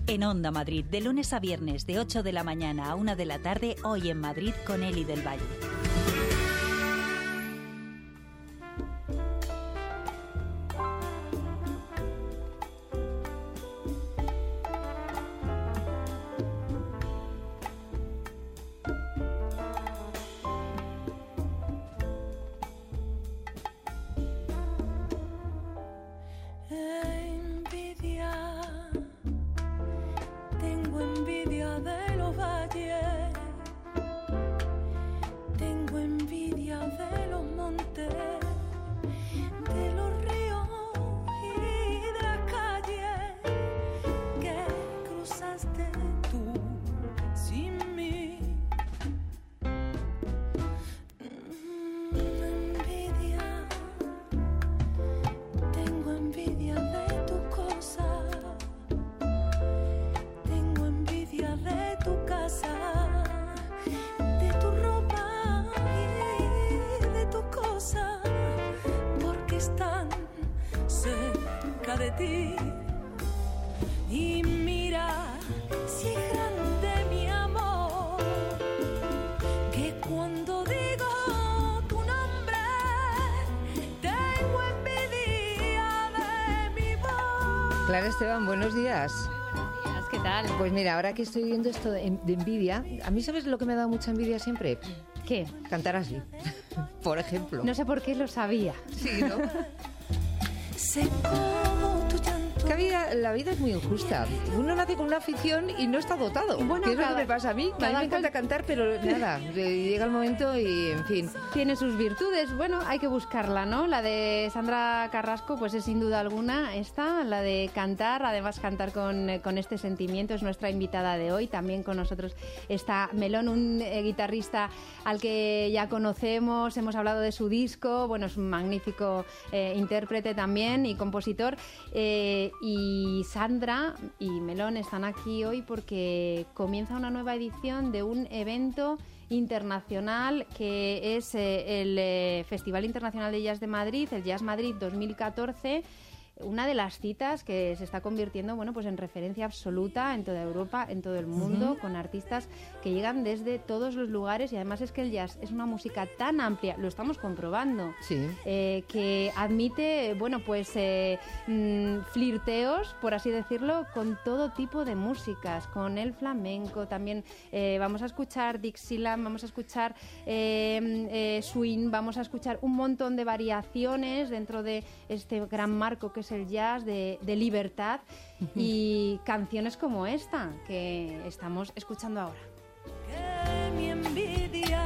En Onda Madrid, de lunes a viernes, de 8 de la mañana a 1 de la tarde, hoy en Madrid con Eli del Valle. De ti y mira si es grande mi amor, que cuando digo tu nombre tengo envidia de mi voz. Clara Esteban, buenos días. Buenos días, ¿qué tal? Pues mira, ahora que estoy viendo esto de envidia, a mí, ¿sabes lo que me ha dado mucha envidia siempre? ¿Qué? Cantar así, por ejemplo. No sé por qué lo sabía. Sí, ¿no? La vida es muy injusta. Uno nace con una afición y no está dotado. Bueno, ¿qué es lo que me pasa a mí? A mí me encanta cantar, pero nada, llega el momento y, en fin. Tiene sus virtudes. Bueno, hay que buscarla, ¿no? La de Sandra Carrasco, pues es sin duda alguna esta, la de cantar, además cantar con este sentimiento, es nuestra invitada de hoy. También con nosotros está Melón, un guitarrista al que ya conocemos, hemos hablado de su disco, bueno, es un magnífico intérprete también y compositor. Y Sandra y Melón están aquí hoy porque comienza una nueva edición de un evento internacional que es el Festival Internacional de Jazz de Madrid, el Jazz Madrid 2014. Una de las citas que se está convirtiendo, bueno, pues en referencia absoluta en toda Europa, en todo el mundo, con artistas que llegan desde todos los lugares, y además es que el jazz es una música tan amplia, lo estamos comprobando, sí. Que admite, bueno, pues flirteos, por así decirlo, con todo tipo de músicas, con el flamenco, también vamos a escuchar Dixieland, vamos a escuchar swing, vamos a escuchar un montón de variaciones dentro de este gran marco que es el jazz de libertad y canciones como esta que estamos escuchando ahora. Que mi envidia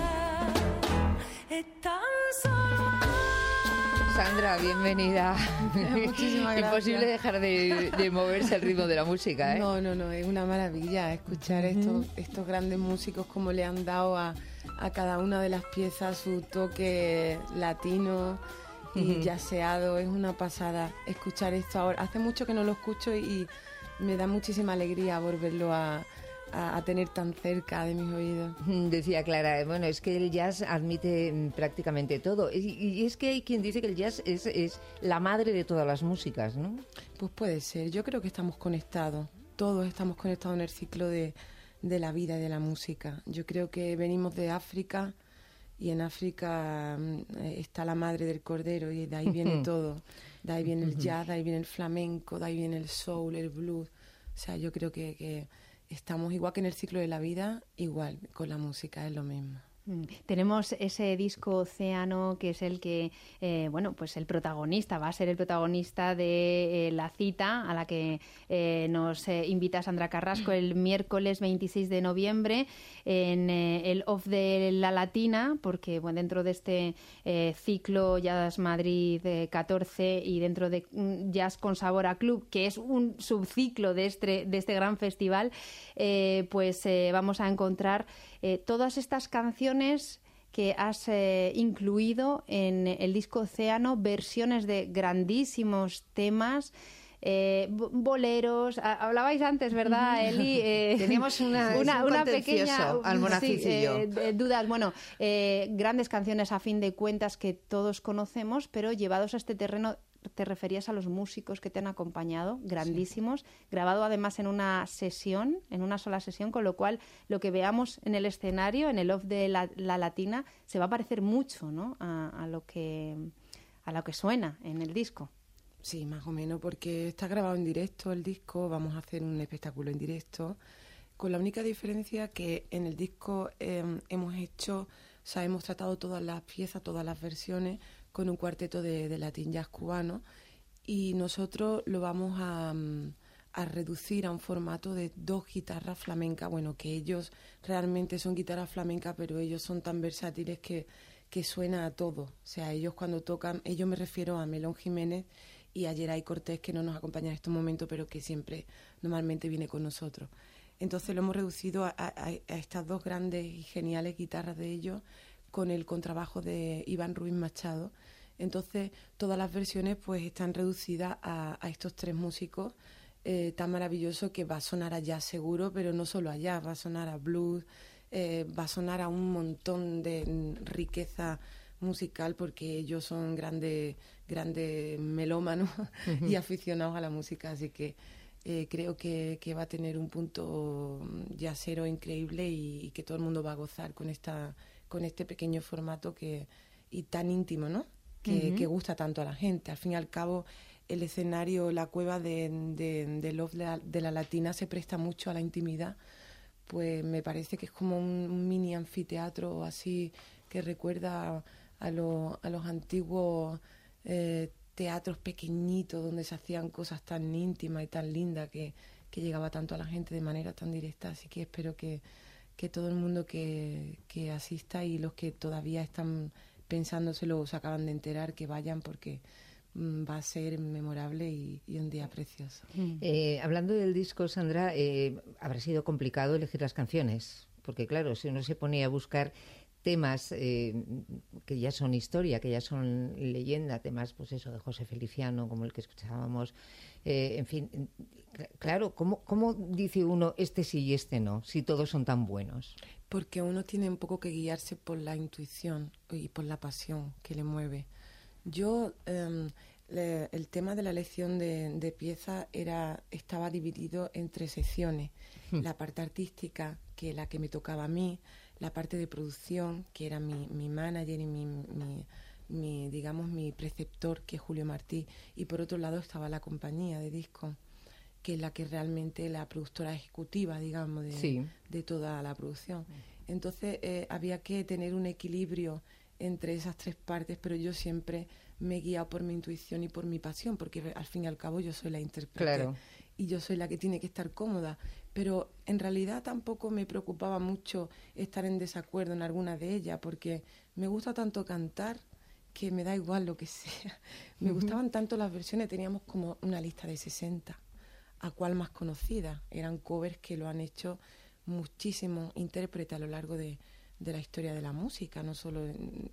es tan solo. Sandra, bienvenida. Muchísimas gracias. Imposible dejar de moverse el ritmo de la música, ¿eh? No, es una maravilla escuchar estos grandes músicos, como le han dado a cada una de las piezas su toque latino y jazzeado. Es una pasada escuchar esto ahora. Hace mucho que no lo escucho y me da muchísima alegría volverlo a tener tan cerca de mis oídos. Decía Clara, bueno, es que el jazz admite prácticamente todo. Y es que hay quien dice que el jazz es la madre de todas las músicas, ¿no? Pues puede ser. Yo creo que estamos conectados. Todos estamos conectados en el ciclo de la vida y de la música. Yo creo que venimos de África y en África está la madre del cordero y de ahí viene todo. De ahí viene el jazz, de ahí viene el flamenco, de ahí viene el soul, el blues. O sea, yo creo que estamos igual que en el ciclo de la vida, igual con la música, es lo mismo. Tenemos ese disco Océano, que es el que, bueno, pues el protagonista, va a ser el protagonista de la cita a la que nos invita Sandra Carrasco el miércoles 26 de noviembre en el Off de la Latina, porque bueno, dentro de este ciclo Jazz Madrid 14 y dentro de Jazz con Sabor a Club, que es un subciclo de este gran festival, pues vamos a encontrar todas estas canciones que has incluido en el disco Océano, versiones de grandísimos temas, boleros. Hablabais antes, ¿verdad, Eli? Teníamos una pequeña Almonacis y yo. Dudas. Bueno, grandes canciones a fin de cuentas que todos conocemos, pero llevados a este terreno te referías a los músicos que te han acompañado, grandísimos, grabado además en una sesión, en una sola sesión, con lo cual lo que veamos en el escenario, en el off de la Latina, se va a parecer mucho, ¿no?, a lo que suena en el disco. Sí, más o menos, porque está grabado en directo el disco, vamos a hacer un espectáculo en directo, con la única diferencia que en el disco hemos tratado todas las piezas, todas las versiones, con un cuarteto de Latin Jazz cubano, y nosotros lo vamos a reducir a un formato de 2 guitarras flamencas, bueno, que ellos realmente son guitarras flamencas, pero ellos son tan versátiles que suena a todo. O sea, ellos cuando tocan, ellos me refiero a Melón Jiménez y a Geray Cortés, que no nos acompaña en estos momentos, pero que siempre normalmente viene con nosotros. Entonces lo hemos reducido a estas 2 grandes y geniales guitarras de ellos, con el contrabajo de Iván Ruiz Machado. Entonces todas las versiones pues están reducidas a estos 3 músicos tan maravillosos, que va a sonar a jazz seguro, pero no solo a jazz, va a sonar a blues, va a sonar a un montón de riqueza musical, porque ellos son grandes melómanos y aficionados a la música, así que creo que va a tener un punto jazzero increíble y que todo el mundo va a gozar con este pequeño formato y tan íntimo, ¿no? Que gusta tanto a la gente. Al fin y al cabo, el escenario, la cueva de Love de la Latina se presta mucho a la intimidad, pues me parece que es como un mini anfiteatro así, que recuerda a los antiguos teatros pequeñitos donde se hacían cosas tan íntimas y tan lindas que llegaba tanto a la gente de manera tan directa. Así que espero que todo el mundo que asista, y los que todavía están pensándoselo, se acaban de enterar, que vayan, porque va a ser memorable y un día precioso. Hablando del disco, Sandra, habrá sido complicado elegir las canciones, porque claro, si uno se pone a buscar temas que ya son historia, que ya son leyenda, temas pues eso de José Feliciano, como el que escuchábamos, en fin, claro, ¿cómo dice uno este sí y este no, si todos son tan buenos? Porque uno tiene un poco que guiarse por la intuición y por la pasión que le mueve. Yo, el tema de la elección de piezas estaba dividido en 3 secciones. La parte artística, que es la que me tocaba a mí, la parte de producción, que era mi manager y mi preceptor, que es Julio Martí, y por otro lado estaba la compañía de discos, que es la que realmente la productora ejecutiva, digamos, de toda la producción. Entonces había que tener un equilibrio entre esas 3 partes, pero yo siempre me he guiado por mi intuición y por mi pasión, porque al fin y al cabo yo soy la intérprete, claro, y yo soy la que tiene que estar cómoda, pero en realidad tampoco me preocupaba mucho estar en desacuerdo en alguna de ellas, porque me gusta tanto cantar que me da igual lo que sea. Me gustaban tanto las versiones, teníamos como una lista de 60, a cuál más conocida. Eran covers que lo han hecho muchísimos intérpretes a lo largo de la historia de la música, no solo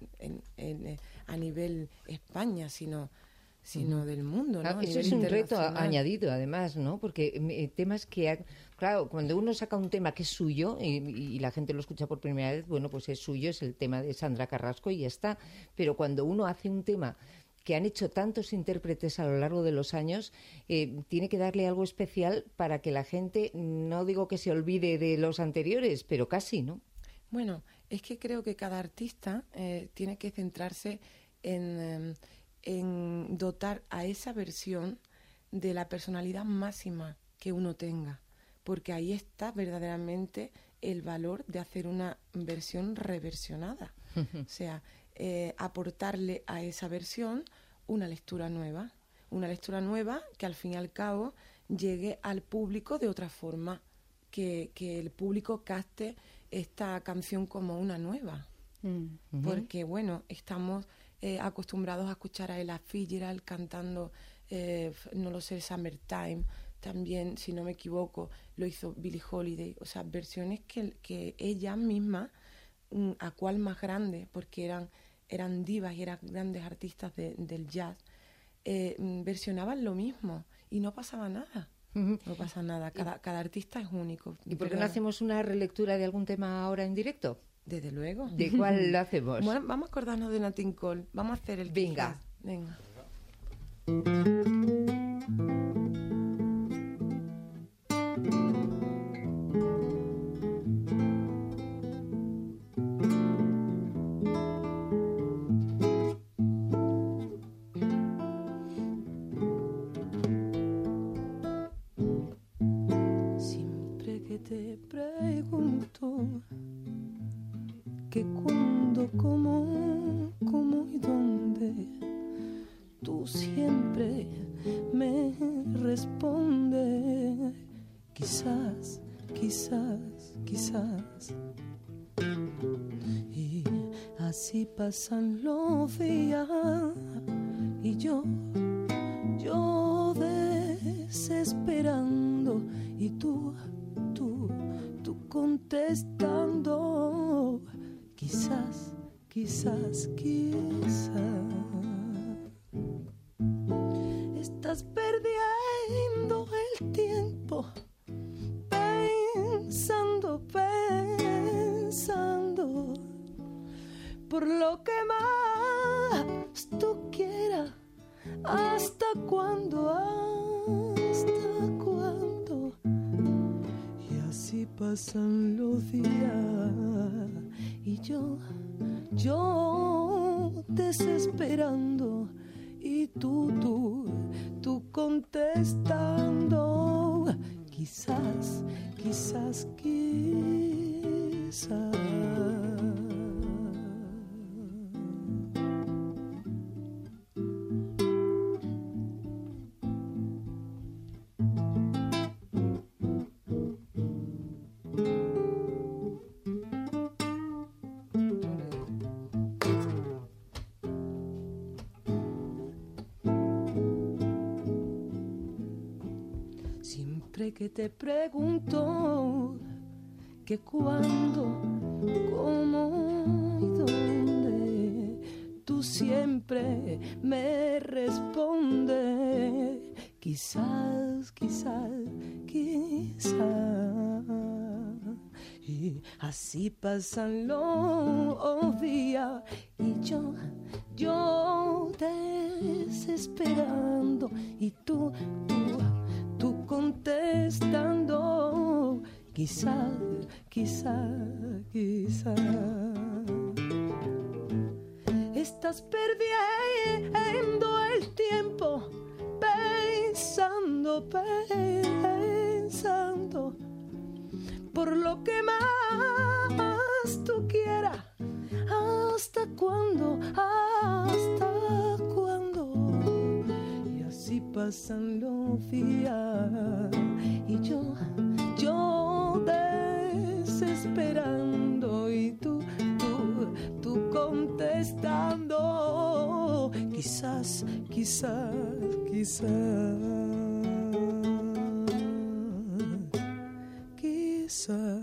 a nivel España, sino del mundo, ¿no? Eso es un reto añadido, además, ¿no? Porque temas que... Claro, cuando uno saca un tema que es suyo y la gente lo escucha por primera vez, bueno, pues es suyo, es el tema de Sandra Carrasco y ya está. Pero cuando uno hace un tema que han hecho tantos intérpretes a lo largo de los años, tiene que darle algo especial para que la gente, no digo que se olvide de los anteriores, pero casi, ¿no? Bueno, es que creo que cada artista tiene que centrarse en dotar a esa versión de la personalidad máxima que uno tenga, porque ahí está verdaderamente el valor de hacer una versión reversionada. O sea, aportarle a esa versión una lectura nueva que al fin y al cabo llegue al público de otra forma, que el público capte esta canción como una nueva. Porque bueno, estamos acostumbrados a escuchar a Ella Fitzgerald cantando, no lo sé, Summertime, también, si no me equivoco, lo hizo Billie Holiday, o sea, versiones que ella misma, a cual más grande, porque eran divas y eran grandes artistas del jazz, versionaban lo mismo y no pasaba nada. No pasa nada, cada artista es único. ¿Y por qué no hacemos una relectura de algún tema ahora en directo? Desde luego. ¿De cuál lo hacemos? Bueno, vamos a acordarnos de Nat King Cole. Vamos a hacer el... Venga. Venga. Siempre que te pregunto que cuándo, cómo y dónde, tú siempre me respondes quizás, quizás, quizás. Y así pasan los días y yo desesperando y tú contestando quizás, quizás, quizás. Estás perdiendo el tiempo pensando por lo que más tú quieras. ¿Hasta cuándo? ¿Hasta cuándo? Y así pasan los días y yo desesperando y tú contestando quizás, quizás, quizás. Siempre que te pregunto que cuándo, cómo y dónde, tú siempre me respondes quizás, quizás, quizás. Y así pasan los días y yo desesperando y tú contestando quizás, quizás, quizás. Estás perdiendo el tiempo pensando por lo que más tú quieras. ¿Hasta cuándo? ¿Hasta cuándo? Y así pasan los días y yo desesperando y tú contestando quizás, quizás, quizás, quizás.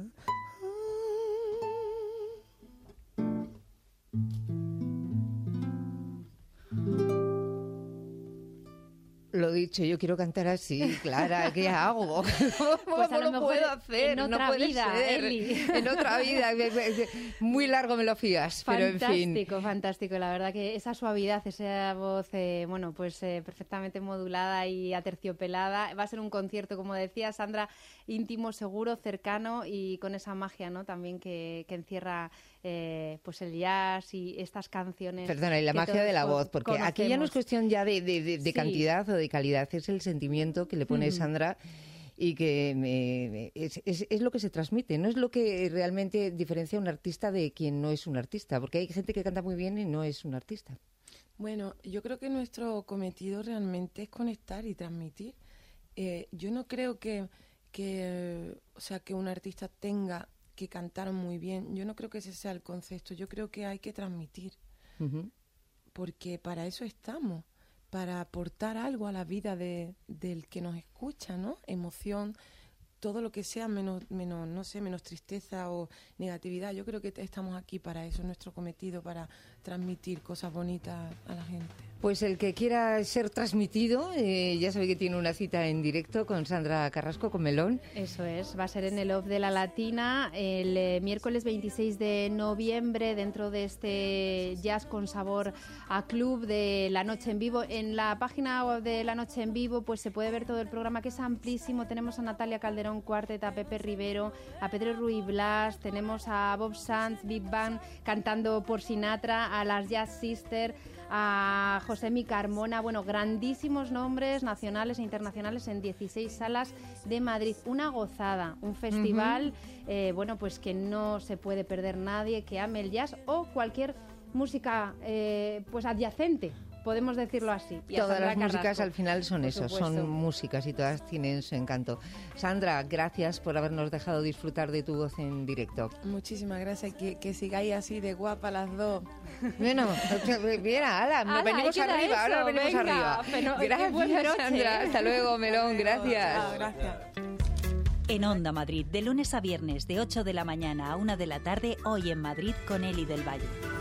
Lo dicho, yo quiero cantar así, Clara, ¿qué hago? Pues a lo no mejor puedo hacer, en otra no puede vida, ser. Eli. En otra vida, muy largo me lo fías, pero en fin. Fantástico, fantástico. La verdad que esa suavidad, esa voz, perfectamente modulada y aterciopelada. Va a ser un concierto, como decía Sandra, íntimo, seguro, cercano y con esa magia, ¿no? También que encierra pues el jazz y estas canciones. Perdona, y la que magia todos de la voz, porque aquí ya no es cuestión ya de Sí. cantidad o de calidad, es el sentimiento que le pone Sandra y que es lo que se transmite, no es lo que realmente diferencia a un artista de quien no es un artista, porque hay gente que canta muy bien y no es un artista. Bueno, yo creo que nuestro cometido realmente es conectar y transmitir. Yo no creo que un artista tenga que cantar muy bien. Yo no creo que ese sea el concepto. Yo creo que hay que transmitir. Uh-huh. Porque para eso estamos, para aportar algo a la vida del que nos escucha, ¿no? Emoción, todo lo que sea menos tristeza o negatividad. Yo creo que estamos aquí para eso, nuestro cometido, para transmitir cosas bonitas a la gente. Pues el que quiera ser transmitido, ya sabe que tiene una cita en directo con Sandra Carrasco, con Melón. Eso es, va a ser en el Off de la Latina el miércoles 26 de noviembre, dentro de este Jazz con Sabor a Club de La Noche en Vivo. En la página web de La Noche en Vivo pues se puede ver todo el programa, que es amplísimo. Tenemos a Natalia Calderón Quartet, a Pepe Rivero, a Pedro Ruiz Blas, tenemos a Bob Sanz, Big Bang cantando por Sinatra, a las Jazz Sisters, a Josemi Carmona, bueno, grandísimos nombres nacionales e internacionales en 16 salas de Madrid. Una gozada, un festival, bueno, pues que no se puede perder nadie que ame el jazz o cualquier música pues adyacente, podemos decirlo así. Y todas las músicas Carrasco, al final son por eso, supuesto. son músicas y todas tienen su encanto. Sandra, gracias por habernos dejado disfrutar de tu voz en directo. Muchísimas gracias, que sigáis así de guapa las dos. Bueno, mira, ala, nos Ala, venimos ahí queda arriba, eso, ahora nos venimos venga, arriba. pero qué buen Gracias, broche, Sandra. ¿eh? Hasta luego, Melón, gracias. Chao, gracias. En Onda Madrid, de lunes a viernes, de 8 de la mañana a 1 de la tarde, hoy en Madrid con Eli del Valle.